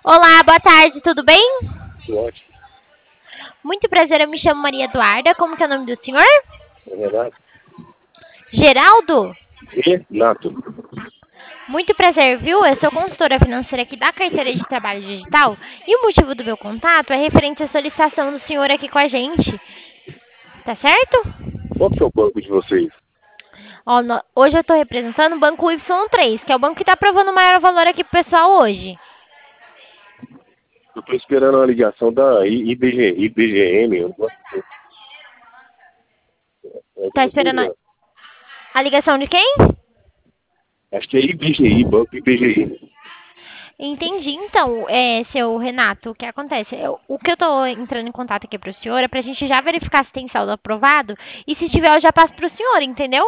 Olá, boa tarde, tudo bem? Ótimo. Muito prazer, eu me chamo Maria Eduarda. Como que é o nome do senhor? É Renato? Geraldo? Renato. Muito prazer, viu? Eu sou consultora financeira aqui da Carteira de Trabalho Digital e o motivo do meu contato é referente à solicitação do senhor aqui com a gente. Tá certo? Qual que é o banco de vocês? Ó, hoje eu estou representando o Banco Y3, que é o banco que está aprovando o maior valor aqui pro pessoal hoje. Eu estou esperando a ligação da IBGM. Eu não gosto de- É de Tá vocês, esperando né? a ligação de quem? Acho que é IBGI, Banco IBGI. Entendi. Então, seu Renato, o que acontece? O que eu tô entrando em contato aqui pro senhor é pra gente já verificar se tem saldo aprovado e se tiver eu já passo pro senhor, entendeu?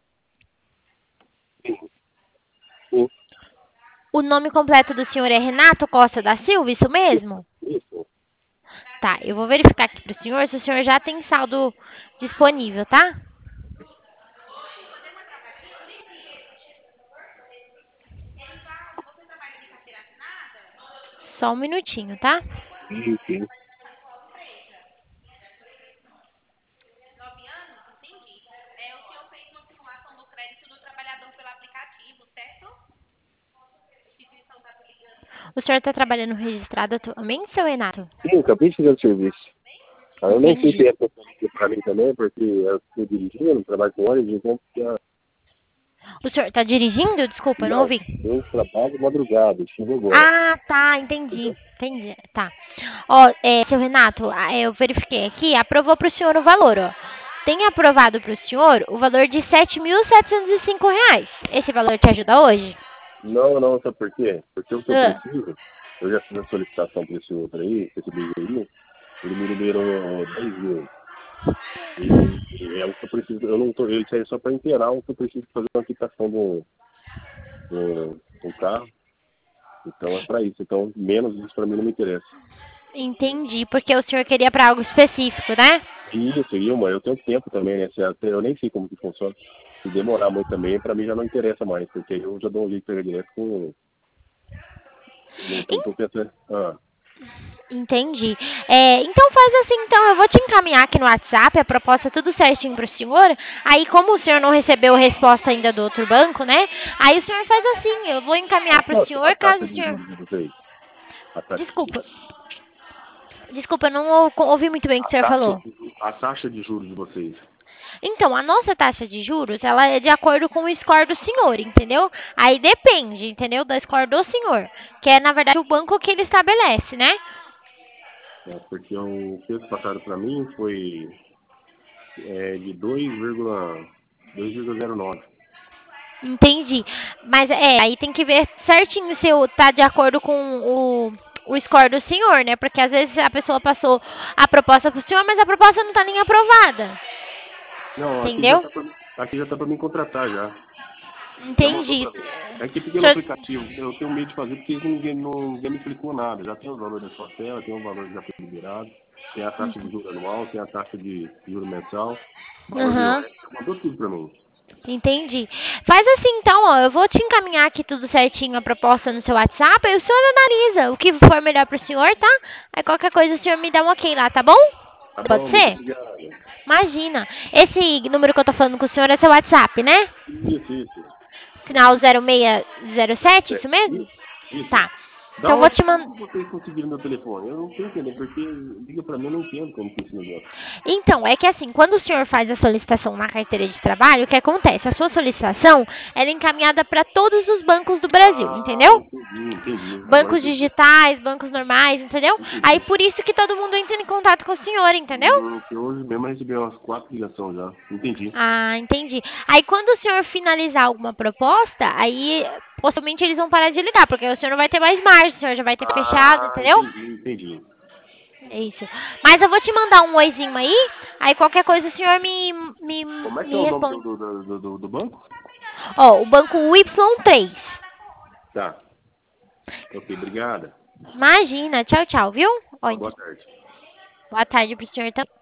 Sim, O nome completo do senhor é Renato Costa da Silva, isso mesmo? isso. Tá, eu vou verificar aqui pro senhor se o senhor já tem saldo disponível, tá? Só um minutinho, tá? Sim, sim. O senhor tá trabalhando registrado atualmente, seu Renato? Sim, eu acabei de chegar do serviço. Eu nem sei se Entendi. é para mim também, porque eu estou dirigindo, trabalho com ônibus, então O senhor tá dirigindo? Desculpa, eu não não. ouvi. Eu trabalho de madrugada, chego agora. Ah, tá, entendi. Entendeu? Entendi, tá. Ó, seu Renato, eu verifiquei aqui, aprovou para o senhor o valor, ó. Tem aprovado para o senhor o valor de R$ 7.705. Esse valor te ajuda hoje? Não, não, sabe por quê? Porque o que eu Ah, preciso, eu já fiz a solicitação para esse outro aí, esse BGI, ele me liberou 10 mil. E é o que eu preciso, eu não tô, ele saiu só para inteirar o que eu preciso fazer uma quitação do carro. Então é para isso. Então, menos isso para mim não me interessa. entendi, porque o senhor queria para algo específico, né? Isso, Ilma, eu tenho tempo também, né? Eu nem sei como que funciona. Se demorar muito também, para mim já não interessa mais, porque eu já dou um jeito pegar direto com. Não tô pensando. Ah, Entendi. Então faz assim, então eu vou te encaminhar aqui no WhatsApp a proposta tudo certinho pro senhor. Aí como o senhor não recebeu resposta ainda do outro banco, né? Aí o senhor faz assim, eu vou encaminhar pro a senhor caso taxa o de senhor. juros de vocês. A taxa, Desculpa. Desculpa, eu não ouvi muito bem o que o senhor falou. a taxa de juros de vocês. Então, a nossa taxa de juros, ela é de acordo com o score do senhor, entendeu? Aí depende, entendeu? Do score do senhor, que é na verdade o banco que ele estabelece, né? Né? Porque o preço passado para mim foi de 2,09. Entendi. Mas aí tem que ver certinho se tá de acordo com o score do senhor, né? Porque às vezes a pessoa passou a proposta pro senhor, mas a proposta não tá nem aprovada. Não, Entendeu? aqui já tá para me contratar já. Já mandou Entendi. para mim. É que O pequeno senhor- aplicativo, eu tenho medo de fazer porque ninguém me explicou nada. Já tem os valores da sua tela, tem um valor que já foi liberado, tem a taxa de juros anual, tem a taxa de juros mensal, valor de Aham. IOF, mandou tudo para mim. Entendi. Faz assim então, ó, eu vou te encaminhar aqui tudo certinho, a proposta no seu WhatsApp, aí o senhor analisa o que for melhor pro senhor, tá? Aí qualquer coisa o senhor me dá um ok lá, tá bom? Tá Pode bom, muito ser? obrigado. Imagina. Esse número que eu tô falando com o senhor é seu WhatsApp, né? Isso. Final 0607, isso mesmo? Isso. Tá. Da Então eu vou onde te mandar. como vocês conseguiram meu telefone? Eu não tô entendendo, porque liga para mim, eu não entendo como que é esse negócio. Então, é que assim, quando o senhor faz a solicitação na carteira de trabalho, o que acontece? A sua solicitação, ela é encaminhada para todos os bancos do Brasil, Ah, entendeu? entendi. Agora Bancos entendi. digitais, bancos normais, entendeu? Aí Entendi. por isso que todo mundo entra em contato com o senhor, entendeu? Que hoje mesmo eu recebi umas 4 ligações já. Entendi. Ah, entendi. Aí quando o senhor finalizar alguma proposta, aí possivelmente eles vão parar de ligar, porque o senhor não vai ter mais margem, o senhor já vai ter fechado, Ah, entendeu? entendi. É isso. Mas eu vou te mandar um oizinho aí qualquer coisa o senhor me, Como é que é me o nome responde. do banco? Ó, o banco Y3. Tá. Ok, obrigada. Imagina, tchau, tchau, viu? Ó, Boa tarde. boa tarde pro senhor também.